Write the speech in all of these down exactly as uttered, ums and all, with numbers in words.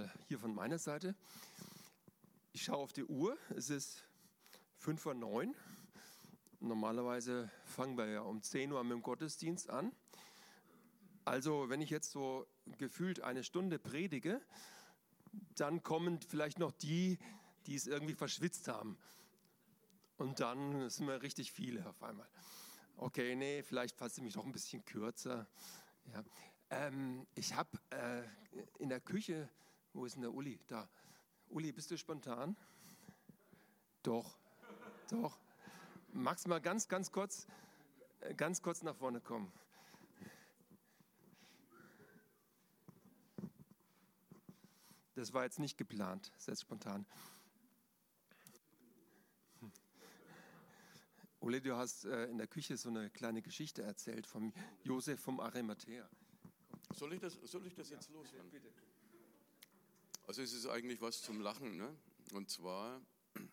mal hier von meiner Seite. Ich schaue auf die Uhr, es ist fünf vor neun. Normalerweise fangen wir ja um zehn Uhr mit dem Gottesdienst an. Also wenn ich jetzt so gefühlt eine Stunde predige, dann kommen vielleicht noch die, die es irgendwie verschwitzt haben. Und dann sind wir richtig viele auf einmal. Okay, nee, vielleicht fasse ich mich noch ein bisschen kürzer. Ja. Ähm, ich habe äh, in der Küche, wo ist denn der Uli? Da. Uli, bist du spontan? Doch, doch. Magst du mal ganz, ganz kurz, ganz kurz nach vorne kommen? Das war jetzt nicht geplant, das ist jetzt spontan. Uli, du hast äh, in der Küche so eine kleine Geschichte erzählt vom Josef vom Arimathäa. Soll ich das, soll ich das jetzt ja, loswerden? Bitte. Also es ist eigentlich was zum Lachen, ne? Und zwar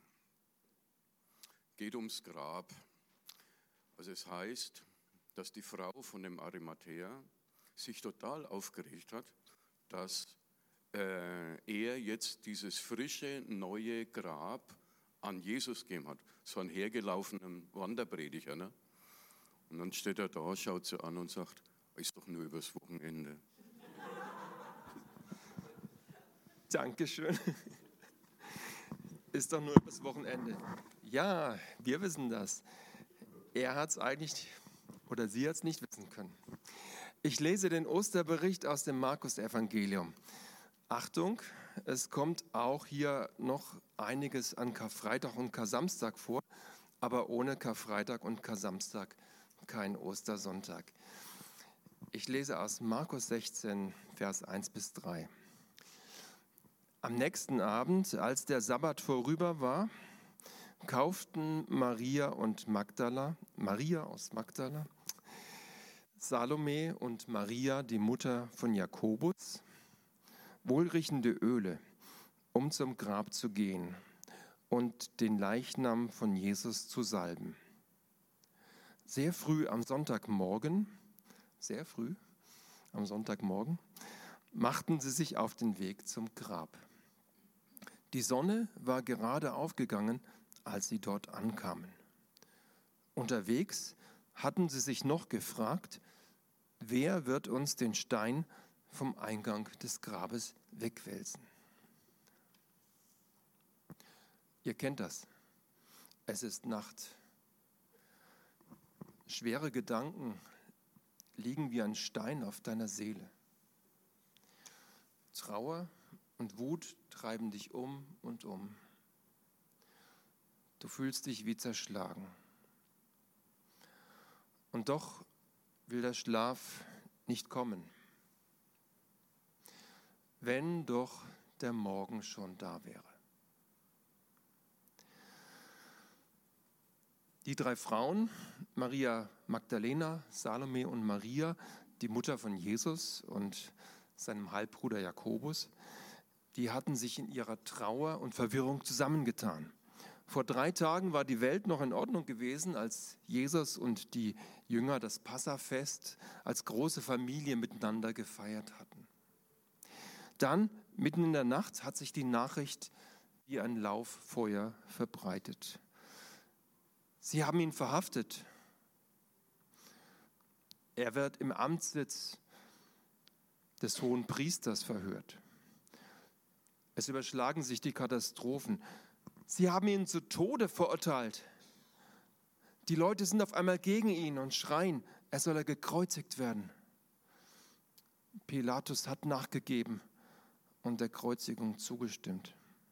geht ums Grab. Also es heißt, dass die Frau von dem Arimathäa sich total aufgeregt hat, dass äh, er jetzt dieses frische, neue Grab an Jesus gegeben hat. So einen hergelaufenen Wanderprediger. Ne? Und dann steht er da, schaut sie an und sagt, ist doch nur übers Wochenende. Dankeschön. Ist doch nur übers Wochenende. Ja, wir wissen das. Er hat es eigentlich, oder sie hat es nicht wissen können. Ich lese den Osterbericht aus dem Markus-Evangelium. Achtung, es kommt auch hier noch einiges an Karfreitag und Kar-Samstag vor, aber ohne Karfreitag und Kar-Samstag kein Ostersonntag. Ich lese aus Markus sechzehn, Vers eins bis drei. Am nächsten Abend, als der Sabbat vorüber war, kauften Maria und Magdala, Maria aus Magdala, Salome und Maria, die Mutter von Jakobus, wohlriechende Öle, um zum Grab zu gehen und den Leichnam von Jesus zu salben. Sehr früh am Sonntagmorgen, sehr früh am Sonntagmorgen, machten sie sich auf den Weg zum Grab. Die Sonne war gerade aufgegangen, als sie dort ankamen. Unterwegs hatten sie sich noch gefragt, wer wird uns den Stein vom Eingang des Grabes wegwälzen? Ihr kennt das. Es ist Nacht. Schwere Gedanken liegen wie ein Stein auf deiner Seele. Trauer und Wut treiben dich um und um. Du fühlst dich wie zerschlagen. Und doch will der Schlaf nicht kommen. Wenn doch der Morgen schon da wäre. Die drei Frauen, Maria Magdalena, Salome und Maria, die Mutter von Jesus und seinem Halbbruder Jakobus, die hatten sich in ihrer Trauer und Verwirrung zusammengetan. Vor drei Tagen war die Welt noch in Ordnung gewesen, als Jesus und die Jünger das Passafest als große Familie miteinander gefeiert hatten. Dann, mitten in der Nacht, hat sich die Nachricht wie ein Lauffeuer verbreitet. Sie haben ihn verhaftet. Er wird im Amtssitz des Hohenpriesters verhört. Es überschlagen sich die Katastrophen. Sie haben ihn zu Tode verurteilt. Die Leute sind auf einmal gegen ihn und schreien, er solle gekreuzigt werden. Pilatus hat nachgegeben und der Kreuzigung zugestimmt.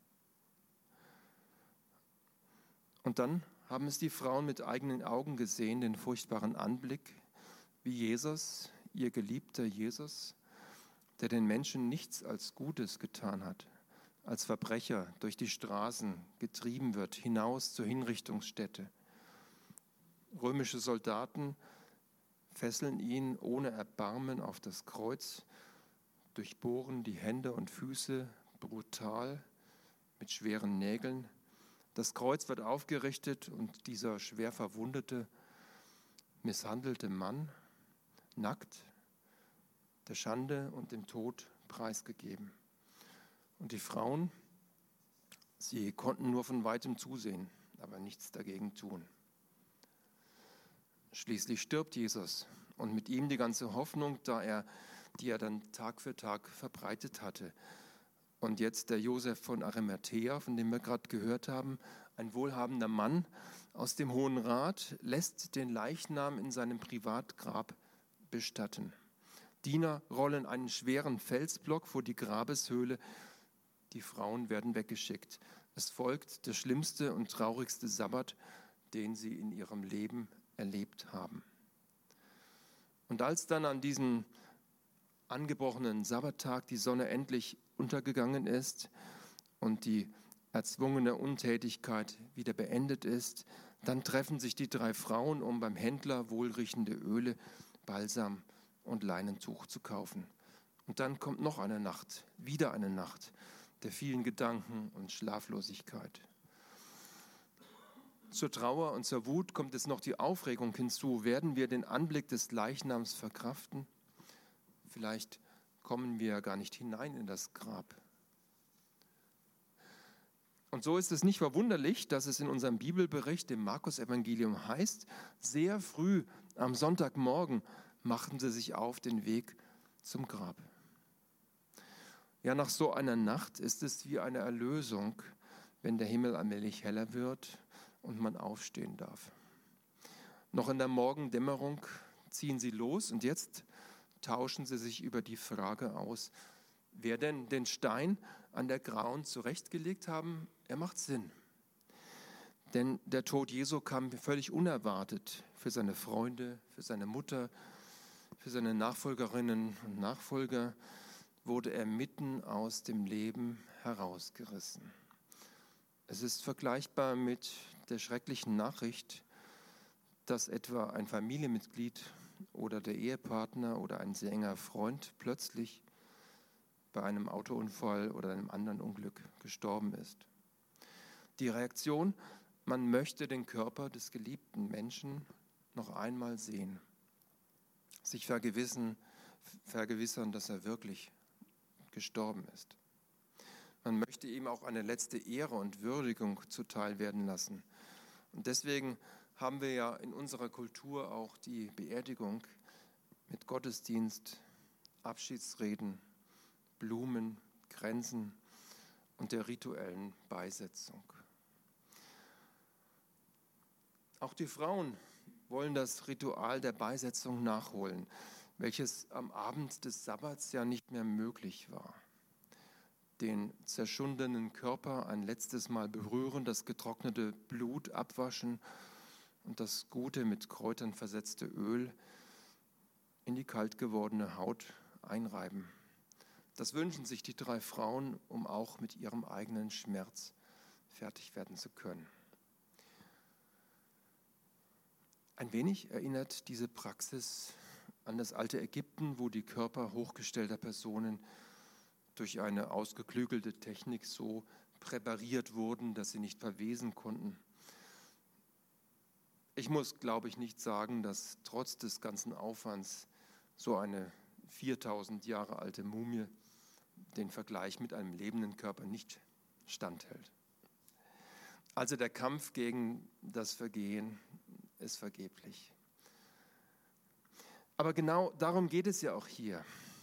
Und dann haben es die Frauen mit eigenen Augen gesehen, den furchtbaren Anblick, wie Jesus, ihr geliebter Jesus, der den Menschen nichts als Gutes getan hat, als Verbrecher durch die Straßen getrieben wird, hinaus zur Hinrichtungsstätte. Römische Soldaten fesseln ihn ohne Erbarmen auf das Kreuz, durchbohren die Hände und Füße brutal mit schweren Nägeln. Das Kreuz wird aufgerichtet und dieser schwer verwundete, misshandelte Mann, nackt, der Schande und dem Tod preisgegeben. Und die Frauen, sie konnten nur von weitem zusehen, aber nichts dagegen tun. Schließlich stirbt Jesus und mit ihm die ganze Hoffnung, da er, die er dann Tag für Tag verbreitet hatte. Und jetzt der Josef von Arimathäa, von dem wir gerade gehört haben, ein wohlhabender Mann aus dem Hohen Rat, lässt den Leichnam in seinem Privatgrab bestatten. Diener rollen einen schweren Felsblock vor die Grabeshöhle. Die Frauen werden weggeschickt. Es folgt der schlimmste und traurigste Sabbat, den sie in ihrem Leben erlebt haben. Und als dann an diesem angebrochenen Sabbattag die Sonne endlich untergegangen ist und die erzwungene Untätigkeit wieder beendet ist, dann treffen sich die drei Frauen, um beim Händler wohlriechende Öle, Balsam und Leinentuch zu kaufen. Und dann kommt noch eine Nacht, wieder eine Nacht der vielen Gedanken und Schlaflosigkeit. Zur Trauer und zur Wut kommt jetzt noch die Aufregung hinzu. Werden wir den Anblick des Leichnams verkraften? Vielleicht kommen wir gar nicht hinein in das Grab. Und so ist es nicht verwunderlich, dass es in unserem Bibelbericht, dem Markus-Evangelium heißt, sehr früh am Sonntagmorgen machten sie sich auf den Weg zum Grab. Ja, nach so einer Nacht ist es wie eine Erlösung, wenn der Himmel allmählich heller wird und man aufstehen darf. Noch in der Morgendämmerung ziehen sie los und jetzt tauschen sie sich über die Frage aus, wer denn den Stein an der Grauen zurechtgelegt haben. Er macht Sinn. Denn der Tod Jesu kam völlig unerwartet für seine Freunde, für seine Mutter, für seine Nachfolgerinnen und Nachfolger, wurde er mitten aus dem Leben herausgerissen. Es ist vergleichbar mit der schrecklichen Nachricht, dass etwa ein Familienmitglied oder der Ehepartner oder ein sehr enger Freund plötzlich bei einem Autounfall oder einem anderen Unglück gestorben ist. Die Reaktion, man möchte den Körper des geliebten Menschen noch einmal sehen, sich vergewissern, vergewissern, dass er wirklich gestorben ist. Man möchte ihm auch eine letzte Ehre und Würdigung zuteil werden lassen. Und deswegen haben wir ja in unserer Kultur auch die Beerdigung mit Gottesdienst, Abschiedsreden, Blumen, Kränzen und der rituellen Beisetzung. Auch die Frauen wollen das Ritual der Beisetzung nachholen, welches am Abend des Sabbats ja nicht mehr möglich war. Den zerschundenen Körper ein letztes Mal berühren, das getrocknete Blut abwaschen und das gute, mit Kräutern versetzte Öl in die kalt gewordene Haut einreiben. Das wünschen sich die drei Frauen, um auch mit ihrem eigenen Schmerz fertig werden zu können. Ein wenig erinnert diese Praxis an das alte Ägypten, wo die Körper hochgestellter Personen durch eine ausgeklügelte Technik so präpariert wurden, dass sie nicht verwesen konnten. Ich muss, glaube ich, nicht sagen, dass trotz des ganzen Aufwands so eine viertausend Jahre alte Mumie den Vergleich mit einem lebenden Körper nicht standhält. Also der Kampf gegen das Vergehen ist vergeblich. Aber genau darum geht es ja auch hier.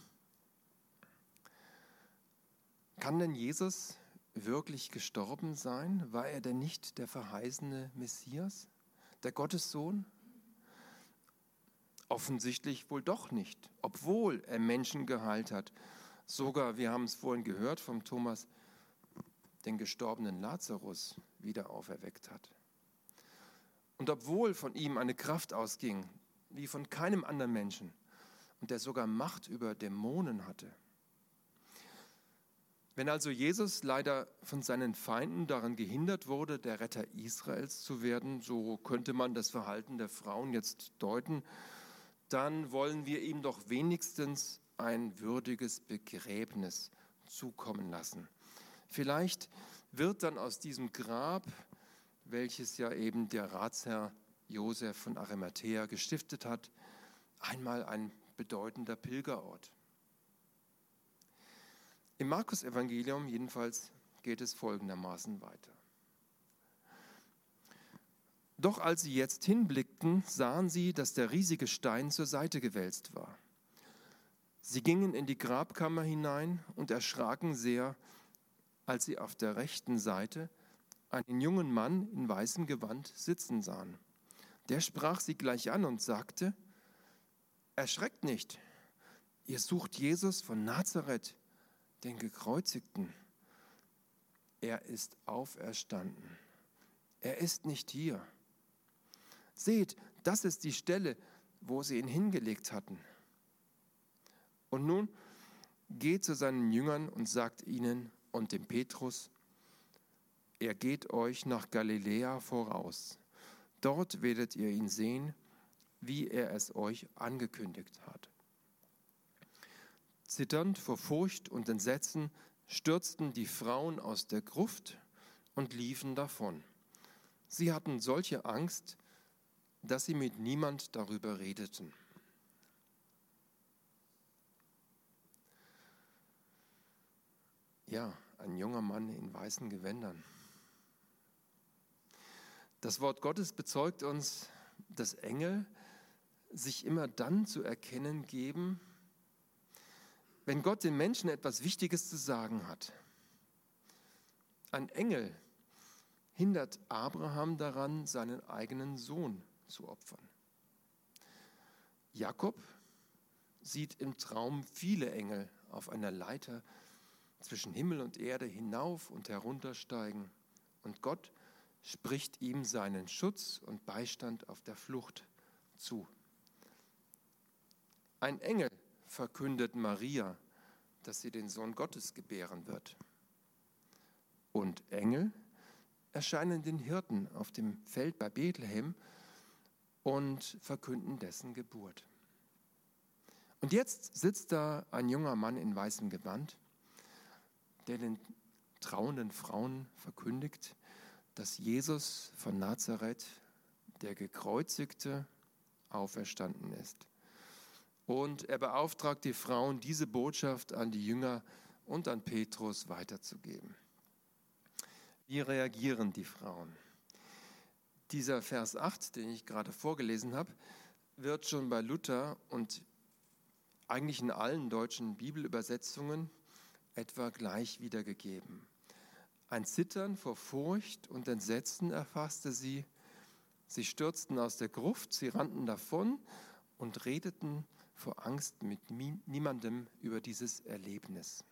Kann denn Jesus wirklich gestorben sein? War er denn nicht der verheißene Messias, der Gottessohn? Offensichtlich wohl doch nicht, obwohl er Menschen geheilt hat. Sogar, wir haben es vorhin gehört vom Thomas, den gestorbenen Lazarus wieder auferweckt hat. Und obwohl von ihm eine Kraft ausging, wie von keinem anderen Menschen, und der sogar Macht über Dämonen hatte. Wenn also Jesus leider von seinen Feinden daran gehindert wurde, der Retter Israels zu werden, so könnte man das Verhalten der Frauen jetzt deuten, dann wollen wir ihm doch wenigstens ein würdiges Begräbnis zukommen lassen. Vielleicht wird dann aus diesem Grab, welches ja eben der Ratsherr Josef von Arimathäa gestiftet hat, einmal ein bedeutender Pilgerort. Im Markus-Evangelium jedenfalls geht es folgendermaßen weiter. Doch als sie jetzt hinblickten, sahen sie, dass der riesige Stein zur Seite gewälzt war. Sie gingen in die Grabkammer hinein und erschraken sehr, als sie auf der rechten Seite einen jungen Mann in weißem Gewand sitzen sahen. Der sprach sie gleich an und sagte: Erschreckt nicht, ihr sucht Jesus von Nazareth, den Gekreuzigten. Er ist auferstanden. Er ist nicht hier. Seht, das ist die Stelle, wo sie ihn hingelegt hatten. Und nun geht zu seinen Jüngern und sagt ihnen und dem Petrus: Er geht euch nach Galiläa voraus. Dort werdet ihr ihn sehen, wie er es euch angekündigt hat. Zitternd vor Furcht und Entsetzen stürzten die Frauen aus der Gruft und liefen davon. Sie hatten solche Angst, dass sie mit niemand darüber redeten. Ja, ein junger Mann in weißen Gewändern. Das Wort Gottes bezeugt uns, dass Engel sich immer dann zu erkennen geben, wenn Gott den Menschen etwas Wichtiges zu sagen hat. Ein Engel hindert Abraham daran, seinen eigenen Sohn zu opfern. Jakob sieht im Traum viele Engel auf einer Leiter zwischen Himmel und Erde hinauf und heruntersteigen, und Gott spricht ihm seinen Schutz und Beistand auf der Flucht zu. Ein Engel verkündet Maria, dass sie den Sohn Gottes gebären wird. Und Engel erscheinen den Hirten auf dem Feld bei Bethlehem und verkünden dessen Geburt. Und jetzt sitzt da ein junger Mann in weißem Gewand, der den trauenden Frauen verkündigt, dass Jesus von Nazareth, der Gekreuzigte, auferstanden ist. Und er beauftragt die Frauen, diese Botschaft an die Jünger und an Petrus weiterzugeben. Wie reagieren die Frauen? Dieser Vers acht, den ich gerade vorgelesen habe, wird schon bei Luther und eigentlich in allen deutschen Bibelübersetzungen etwa gleich wiedergegeben. Ein Zittern vor Furcht und Entsetzen erfasste sie. Sie stürzten aus der Gruft, sie rannten davon und redeten vor Angst mit niemandem über dieses Erlebnis.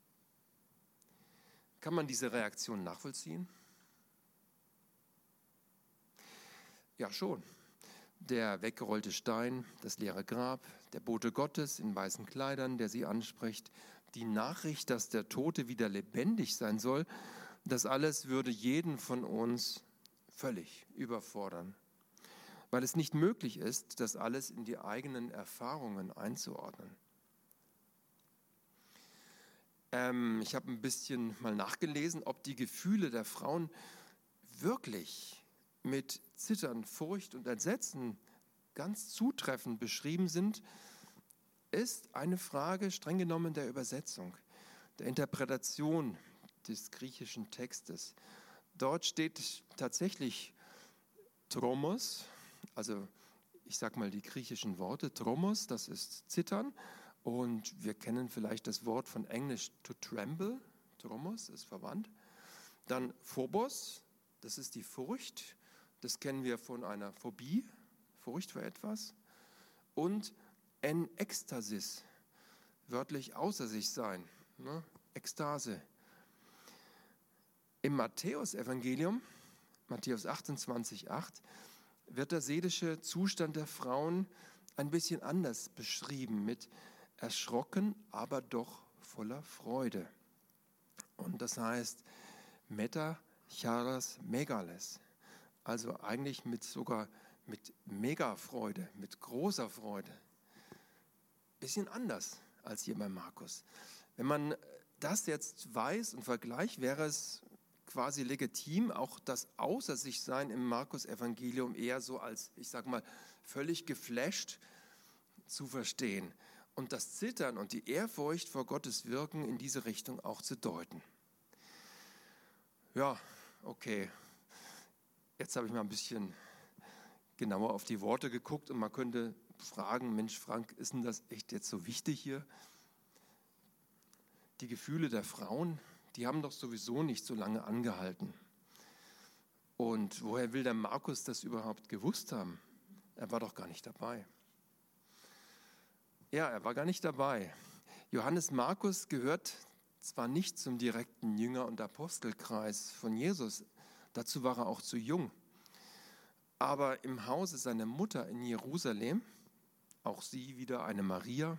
Kann man diese Reaktion nachvollziehen? Ja, schon. Der weggerollte Stein, das leere Grab, der Bote Gottes in weißen Kleidern, der sie anspricht, die Nachricht, dass der Tote wieder lebendig sein soll, das alles würde jeden von uns völlig überfordern, weil es nicht möglich ist, das alles in die eigenen Erfahrungen einzuordnen. Ähm, ich habe ein bisschen mal nachgelesen, ob die Gefühle der Frauen wirklich mit Zittern, Furcht und Entsetzen ganz zutreffend beschrieben sind, ist eine Frage streng genommen der Übersetzung, der Interpretation des griechischen Textes. Dort steht tatsächlich Tromos, also ich sage mal die griechischen Worte. Tromos, das ist Zittern, und wir kennen vielleicht das Wort von Englisch to tremble, Tromos ist verwandt. Dann Phobos, das ist die Furcht, das kennen wir von einer Phobie, Furcht vor etwas. Und en Ekstasis, wörtlich außer sich sein, ne? Ekstase. Im Matthäus-Evangelium, Matthäus achtundzwanzig, acht, wird der seelische Zustand der Frauen ein bisschen anders beschrieben, mit erschrocken, aber doch voller Freude. Und das heißt Meta charas megales, also eigentlich mit sogar mit Megafreude, mit großer Freude. Bisschen anders als hier bei Markus. Wenn man das jetzt weiß und vergleicht, wäre es quasi legitim, auch das Außer sich Sein im Markus-Evangelium eher so als, ich sage mal, völlig geflasht zu verstehen. und das Zittern und die Ehrfurcht vor Gottes Wirken in diese Richtung auch zu deuten. Ja, okay. Jetzt habe ich mal ein bisschen genauer auf die Worte geguckt und man könnte fragen, Mensch Frank, ist denn das echt jetzt so wichtig hier? Die Gefühle der Frauen, die haben doch sowieso nicht so lange angehalten. Und woher will der Markus das überhaupt gewusst haben? Er war doch gar nicht dabei. Ja, er war gar nicht dabei. Johannes Markus gehört zwar nicht zum direkten Jünger- und Apostelkreis von Jesus, dazu war er auch zu jung. Aber im Hause seiner Mutter in Jerusalem, auch sie wieder eine Maria,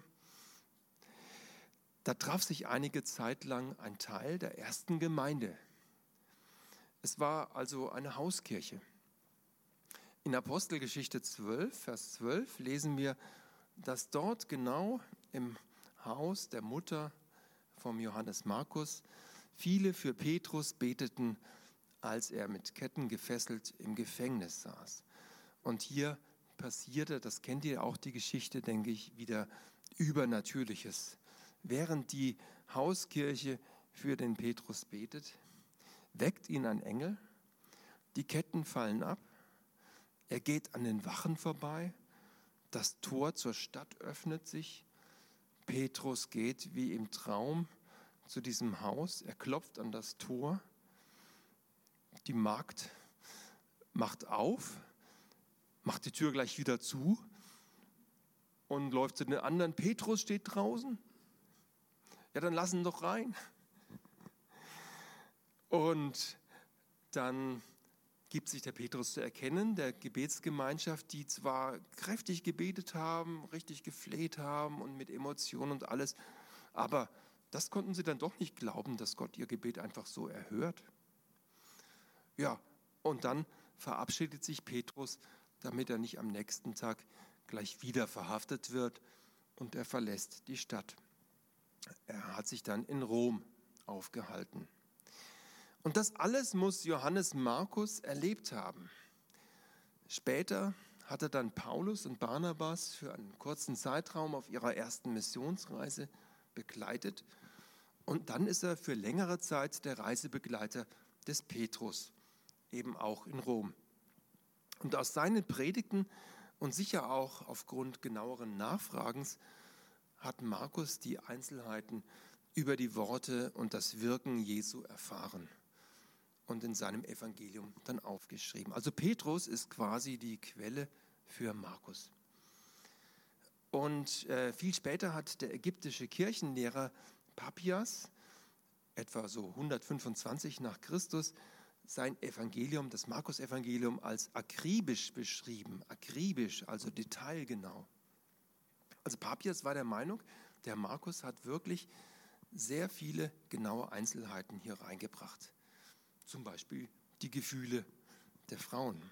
da traf sich einige Zeit lang ein Teil der ersten Gemeinde. Es war also eine Hauskirche. In Apostelgeschichte zwölf, Vers zwölf lesen wir, dass dort genau im Haus der Mutter vom Johannes Markus viele für Petrus beteten, als er mit Ketten gefesselt im Gefängnis saß. Und hier passierte, das kennt ihr auch die Geschichte, denke ich, wieder Übernatürliches. Während die Hauskirche für den Petrus betet, weckt ihn ein Engel, die Ketten fallen ab, er geht an den Wachen vorbei, das Tor zur Stadt öffnet sich, Petrus geht wie im Traum zu diesem Haus, er klopft an das Tor, die Magd macht auf, macht die Tür gleich wieder zu und läuft zu den anderen, Petrus steht draußen, ja dann lass ihn doch rein. Und dann gibt sich der Petrus zu erkennen, der Gebetsgemeinschaft, die zwar kräftig gebetet haben, richtig gefleht haben und mit Emotionen und alles, aber das konnten sie dann doch nicht glauben, dass Gott ihr Gebet einfach so erhört. Ja, und dann verabschiedet sich Petrus, damit er nicht am nächsten Tag gleich wieder verhaftet wird und er verlässt die Stadt. Er hat sich dann in Rom aufgehalten. Und das alles muss Johannes Markus erlebt haben. Später hat er dann Paulus und Barnabas für einen kurzen Zeitraum auf ihrer ersten Missionsreise begleitet. Und dann ist er für längere Zeit der Reisebegleiter des Petrus, eben auch in Rom. Und aus seinen Predigten und sicher auch aufgrund genaueren Nachfragens hat Markus die Einzelheiten über die Worte und das Wirken Jesu erfahren und in seinem Evangelium dann aufgeschrieben. Also Petrus ist quasi die Quelle für Markus. Und äh, viel später hat der ägyptische Kirchenlehrer Papias, etwa so hundertfünfundzwanzig nach Christus, sein Evangelium, das Markus-Evangelium, als akribisch beschrieben. Akribisch, also detailgenau. Also Papias war der Meinung, der Markus hat wirklich sehr viele genaue Einzelheiten hier reingebracht. Zum Beispiel die Gefühle der Frauen.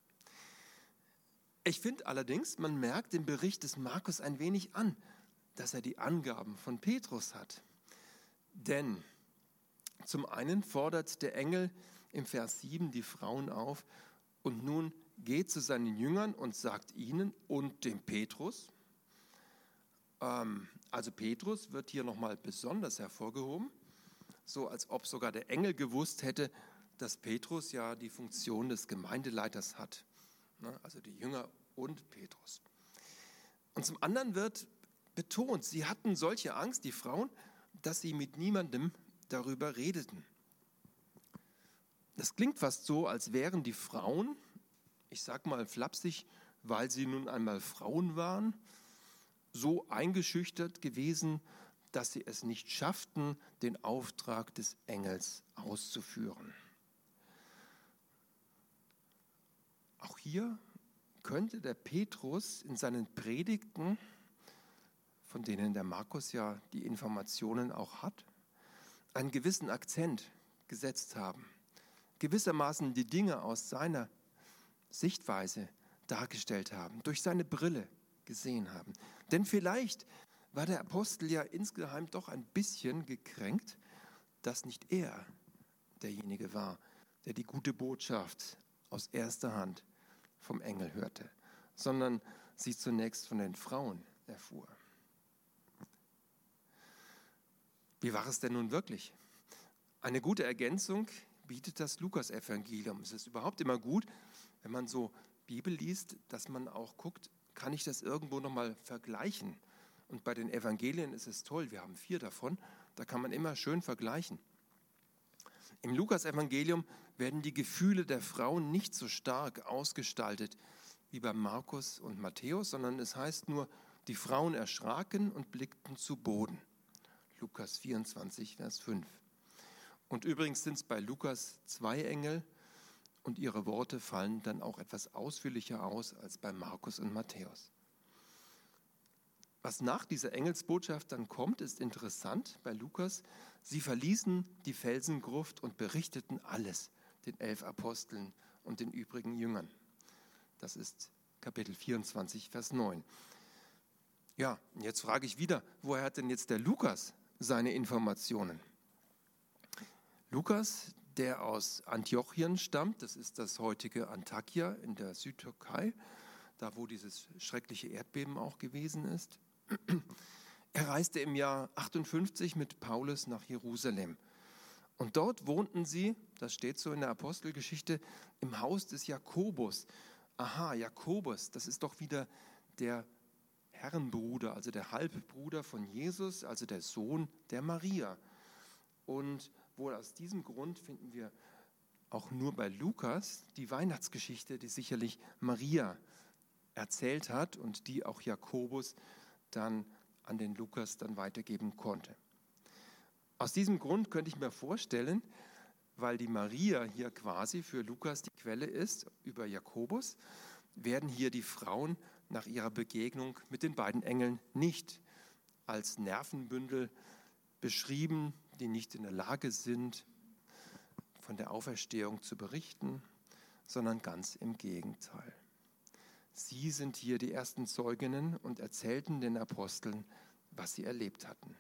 Ich finde allerdings, man merkt im Bericht des Markus ein wenig an, dass er die Angaben von Petrus hat. Denn zum einen fordert der Engel im Vers sieben die Frauen auf, und nun geht zu seinen Jüngern und sagt ihnen und dem Petrus, ähm, also Petrus wird hier nochmal besonders hervorgehoben, so als ob sogar der Engel gewusst hätte, dass Petrus ja die Funktion des Gemeindeleiters hat, ne? Also die Jünger und Petrus. Und zum anderen wird betont, sie hatten solche Angst, die Frauen, dass sie mit niemandem darüber redeten. Das klingt fast so, als wären die Frauen, ich sag mal flapsig, weil sie nun einmal Frauen waren, so eingeschüchtert gewesen, dass sie es nicht schafften, den Auftrag des Engels auszuführen. Auch hier könnte der Petrus in seinen Predigten, von denen der Markus ja die Informationen auch hat, einen gewissen Akzent gesetzt haben, gewissermaßen die Dinge aus seiner Sichtweise dargestellt haben, durch seine Brille gesehen haben. Denn vielleicht war der Apostel ja insgeheim doch ein bisschen gekränkt, dass nicht er derjenige war, der die gute Botschaft aus erster Hand vom Engel hörte, sondern sie zunächst von den Frauen erfuhr. Wie war es denn nun wirklich? Eine gute Ergänzung bietet das Lukas-Evangelium. Es ist überhaupt immer gut, wenn man so Bibel liest, dass man auch guckt, kann ich das irgendwo nochmal vergleichen? Und bei den Evangelien ist es toll, wir haben vier davon, da kann man immer schön vergleichen. Im Lukas-Evangelium werden die Gefühle der Frauen nicht so stark ausgestaltet wie bei Markus und Matthäus, sondern es heißt nur, die Frauen erschraken und blickten zu Boden. Lukas vierundzwanzig, Vers fünf. Und übrigens sind es bei Lukas zwei Engel und ihre Worte fallen dann auch etwas ausführlicher aus als bei Markus und Matthäus. Was nach dieser Engelsbotschaft dann kommt, ist interessant bei Lukas. Sie verließen die Felsengruft und berichteten alles den elf Aposteln und den übrigen Jüngern. Das ist Kapitel vierundzwanzig, Vers neun. Ja, und jetzt frage ich wieder, woher hat denn jetzt der Lukas seine Informationen? Lukas, der aus Antiochien stammt, das ist das heutige Antakya in der Südtürkei, da wo dieses schreckliche Erdbeben auch gewesen ist. Er reiste im Jahr achtundfünfzig mit Paulus nach Jerusalem. Und dort wohnten sie, das steht so in der Apostelgeschichte, im Haus des Jakobus. Aha, Jakobus, das ist doch wieder der Herrenbruder, also der Halbbruder von Jesus, also der Sohn der Maria. Und wohl aus diesem Grund finden wir auch nur bei Lukas die Weihnachtsgeschichte, die sicherlich Maria erzählt hat und die auch Jakobus dann an den Lukas dann weitergeben konnte. Aus diesem Grund könnte ich mir vorstellen, weil die Maria hier quasi für Lukas die Quelle ist, über Jakobus, werden hier die Frauen nach ihrer Begegnung mit den beiden Engeln nicht als Nervenbündel beschrieben, die nicht in der Lage sind, von der Auferstehung zu berichten, sondern ganz im Gegenteil. Sie sind hier die ersten Zeuginnen und erzählten den Aposteln, was sie erlebt hatten.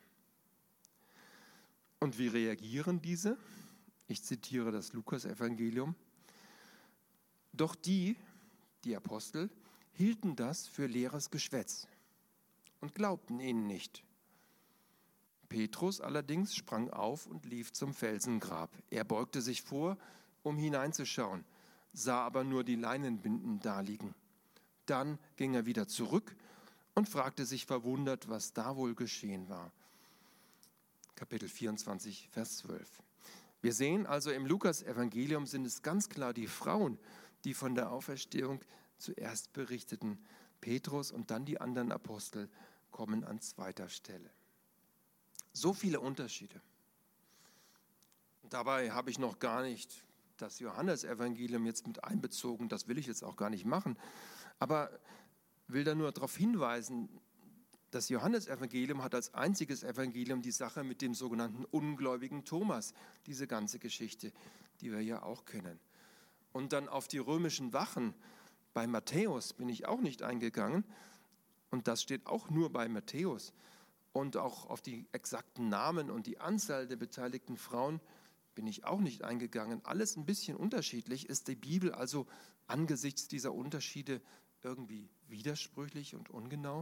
Und wie reagieren diese? Ich zitiere das Lukas-Evangelium. Doch die, die Apostel, hielten das für leeres Geschwätz und glaubten ihnen nicht. Petrus allerdings sprang auf und lief zum Felsengrab. Er beugte sich vor, um hineinzuschauen, sah aber nur die Leinenbinden daliegen. Dann ging er wieder zurück und fragte sich verwundert, was da wohl geschehen war. Kapitel vierundzwanzig, Vers zwölf. Wir sehen also, im Lukas-Evangelium sind es ganz klar die Frauen, die von der Auferstehung zuerst berichteten. Petrus und dann die anderen Apostel kommen an zweiter Stelle. So viele Unterschiede. Und dabei habe ich noch gar nicht das Johannesevangelium jetzt mit einbezogen, das will ich jetzt auch gar nicht machen, aber will da nur darauf hinweisen, das Johannesevangelium hat als einziges Evangelium die Sache mit dem sogenannten ungläubigen Thomas, diese ganze Geschichte, die wir ja auch kennen. Und dann auf die römischen Wachen bei Matthäus bin ich auch nicht eingegangen und das steht auch nur bei Matthäus. Und auch auf die exakten Namen und die Anzahl der beteiligten Frauen bin ich auch nicht eingegangen. Alles ein bisschen unterschiedlich. Ist die Bibel also angesichts dieser Unterschiede irgendwie widersprüchlich und ungenau?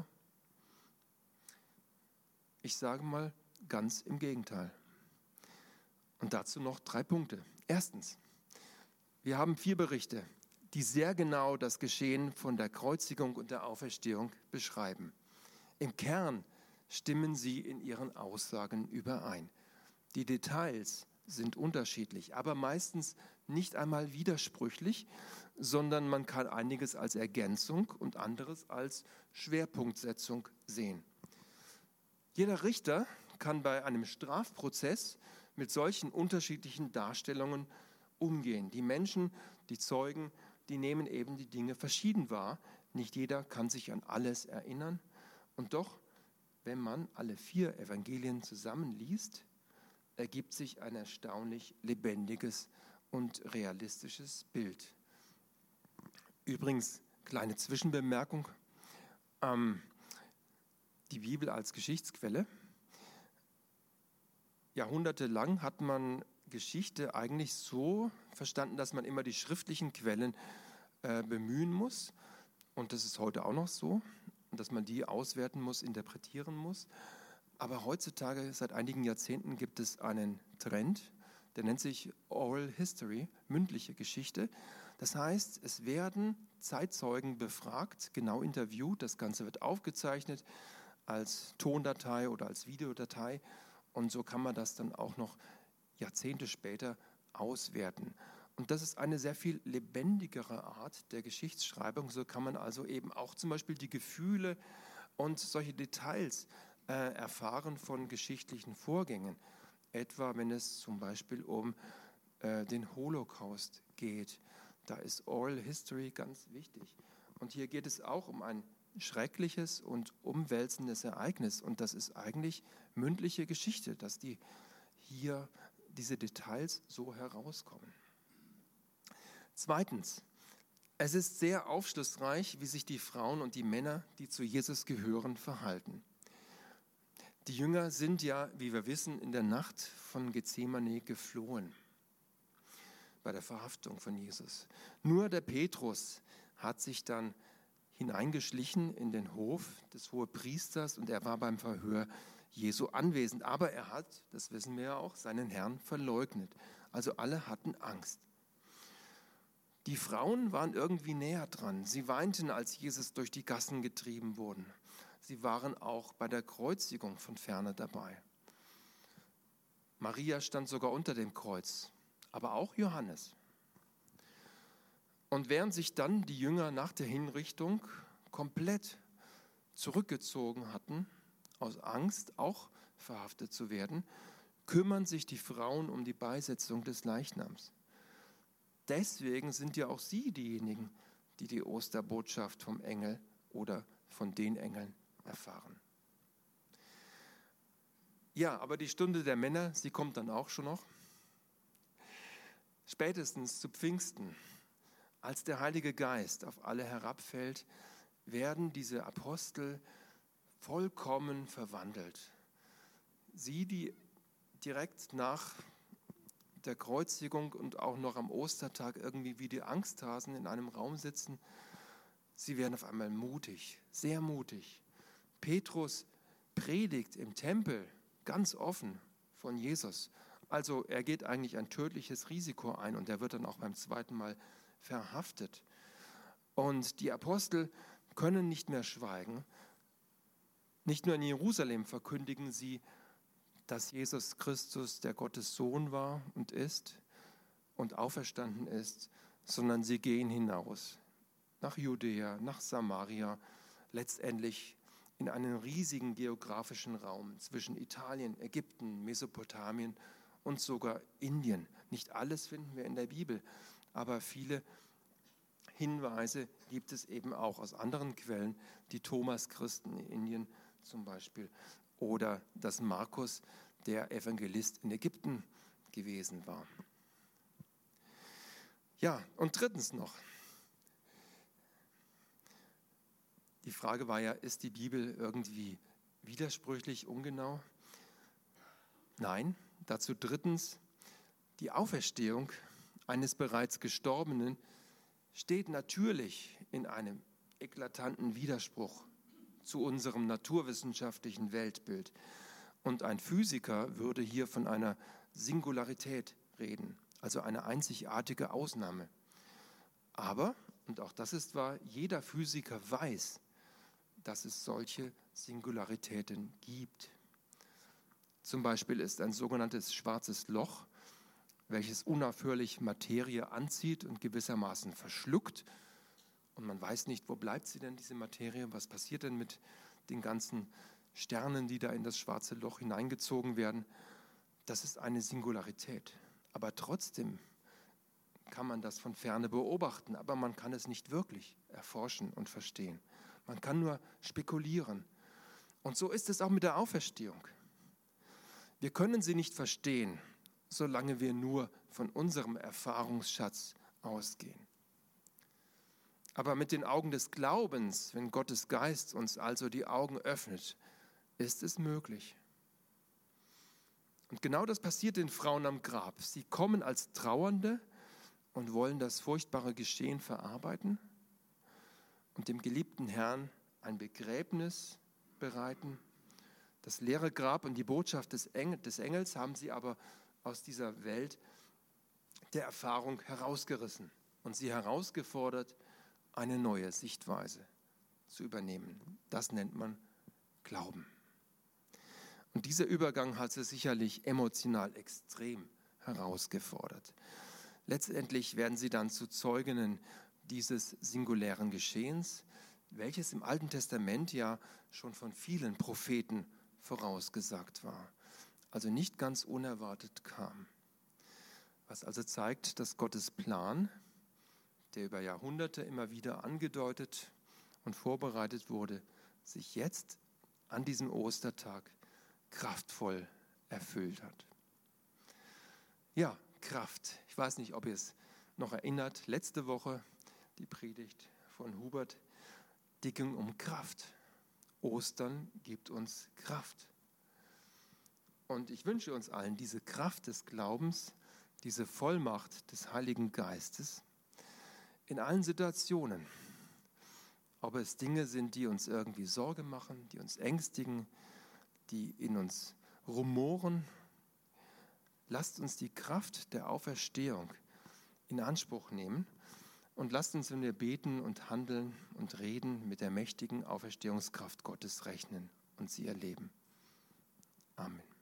Ich sage mal ganz im Gegenteil. Und dazu noch drei Punkte. Erstens, wir haben vier Berichte, die sehr genau das Geschehen von der Kreuzigung und der Auferstehung beschreiben. Im Kern stimmen sie in ihren Aussagen überein. Die Details sind unterschiedlich, aber meistens nicht einmal widersprüchlich, sondern man kann einiges als Ergänzung und anderes als Schwerpunktsetzung sehen. Jeder Richter kann bei einem Strafprozess mit solchen unterschiedlichen Darstellungen umgehen. Die Menschen, die Zeugen, die nehmen eben die Dinge verschieden wahr. Nicht jeder kann sich an alles erinnern. Und doch, wenn man alle vier Evangelien zusammenliest, ergibt sich ein erstaunlich lebendiges und realistisches Bild. Übrigens, kleine Zwischenbemerkung, ähm, die Bibel als Geschichtsquelle. Jahrhundertelang hat man Geschichte eigentlich so verstanden, dass man immer die schriftlichen Quellen äh, bemühen muss. Und das ist heute auch noch so, dass man die auswerten muss, interpretieren muss. Aber heutzutage, seit einigen Jahrzehnten, gibt es einen Trend, der nennt sich Oral History, mündliche Geschichte. Das heißt, es werden Zeitzeugen befragt, genau interviewt, das Ganze wird aufgezeichnet als Tondatei oder als Videodatei und so kann man das dann auch noch Jahrzehnte später auswerten. Und das ist eine sehr viel lebendigere Art der Geschichtsschreibung. So kann man also eben auch zum Beispiel die Gefühle und solche Details äh, erfahren von geschichtlichen Vorgängen. Etwa wenn es zum Beispiel um äh, den Holocaust geht. Da ist Oral History ganz wichtig. Und hier geht es auch um ein schreckliches und umwälzendes Ereignis. Und das ist eigentlich mündliche Geschichte, dass die hier diese Details so herauskommen. Zweitens, es ist sehr aufschlussreich, wie sich die Frauen und die Männer, die zu Jesus gehören, verhalten. Die Jünger sind ja, wie wir wissen, in der Nacht von Gethsemane geflohen bei der Verhaftung von Jesus. Nur der Petrus hat sich dann hineingeschlichen in den Hof des Hohepriesters und er war beim Verhör Jesu anwesend. Aber er hat, das wissen wir ja auch, seinen Herrn verleugnet. Also alle hatten Angst. Die Frauen waren irgendwie näher dran. Sie weinten, als Jesus durch die Gassen getrieben wurde. Sie waren auch bei der Kreuzigung von ferne dabei. Maria stand sogar unter dem Kreuz, aber auch Johannes. Und während sich dann die Jünger nach der Hinrichtung komplett zurückgezogen hatten, aus Angst auch verhaftet zu werden, kümmern sich die Frauen um die Beisetzung des Leichnams. Deswegen sind ja auch sie diejenigen, die die Osterbotschaft vom Engel oder von den Engeln erfahren. Ja, aber die Stunde der Männer, sie kommt dann auch schon noch. Spätestens zu Pfingsten, als der Heilige Geist auf alle herabfällt, werden diese Apostel vollkommen verwandelt. Sie, die direkt nach der Kreuzigung und auch noch am Ostertag irgendwie wie die Angsthasen in einem Raum sitzen, sie werden auf einmal mutig, sehr mutig. Petrus predigt im Tempel ganz offen von Jesus. Also er geht eigentlich ein tödliches Risiko ein und er wird dann auch beim zweiten Mal verhaftet. Und die Apostel können nicht mehr schweigen. Nicht nur in Jerusalem verkündigen sie, dass Jesus Christus der Gottes Sohn war und ist und auferstanden ist, sondern sie gehen hinaus nach Judäa, nach Samaria, letztendlich in einen riesigen geografischen Raum zwischen Italien, Ägypten, Mesopotamien und sogar Indien. Nicht alles finden wir in der Bibel, aber viele Hinweise gibt es eben auch aus anderen Quellen, die Thomas-Christen in Indien zum Beispiel oder dass Markus der Evangelist in Ägypten gewesen war. Ja, und drittens noch. Die Frage war ja, ist die Bibel irgendwie widersprüchlich, ungenau? Nein, dazu drittens, die Auferstehung eines bereits Gestorbenen steht natürlich in einem eklatanten Widerspruch zu unserem naturwissenschaftlichen Weltbild. Und ein Physiker würde hier von einer Singularität reden, also eine einzigartige Ausnahme. Aber, und auch das ist wahr, jeder Physiker weiß, dass es solche Singularitäten gibt. Zum Beispiel ist ein sogenanntes schwarzes Loch, welches unaufhörlich Materie anzieht und gewissermaßen verschluckt. Und man weiß nicht, wo bleibt sie denn, diese Materie? Was passiert denn mit den ganzen Sternen, die da in das schwarze Loch hineingezogen werden? Das ist eine Singularität. Aber trotzdem kann man das von Ferne beobachten, aber man kann es nicht wirklich erforschen und verstehen. Man kann nur spekulieren. Und so ist es auch mit der Auferstehung. Wir können sie nicht verstehen, solange wir nur von unserem Erfahrungsschatz ausgehen. Aber mit den Augen des Glaubens, wenn Gottes Geist uns also die Augen öffnet, ist es möglich. Und genau das passiert den Frauen am Grab. Sie kommen als Trauernde und wollen das furchtbare Geschehen verarbeiten und dem geliebten Herrn ein Begräbnis bereiten. Das leere Grab und die Botschaft des Engels haben sie aber aus dieser Welt der Erfahrung herausgerissen und sie herausgefordert, eine neue Sichtweise zu übernehmen. Das nennt man Glauben. Und dieser Übergang hat sie sicherlich emotional extrem herausgefordert. Letztendlich werden sie dann zu Zeuginnen dieses singulären Geschehens, welches im Alten Testament ja schon von vielen Propheten vorausgesagt war, also nicht ganz unerwartet kam. Was also zeigt, dass Gottes Plan, der über Jahrhunderte immer wieder angedeutet und vorbereitet wurde, sich jetzt an diesem Ostertag kraftvoll erfüllt hat. Ja, Kraft. Ich weiß nicht, ob ihr es noch erinnert, letzte Woche die Predigt von Hubert, die ging um Kraft. Ostern gibt uns Kraft. Und ich wünsche uns allen diese Kraft des Glaubens, diese Vollmacht des Heiligen Geistes in allen Situationen. Ob es Dinge sind, die uns irgendwie Sorge machen, die uns ängstigen, die in uns rumoren. Lasst uns die Kraft der Auferstehung in Anspruch nehmen und lasst uns, wenn wir beten und handeln und reden, mit der mächtigen Auferstehungskraft Gottes rechnen und sie erleben. Amen.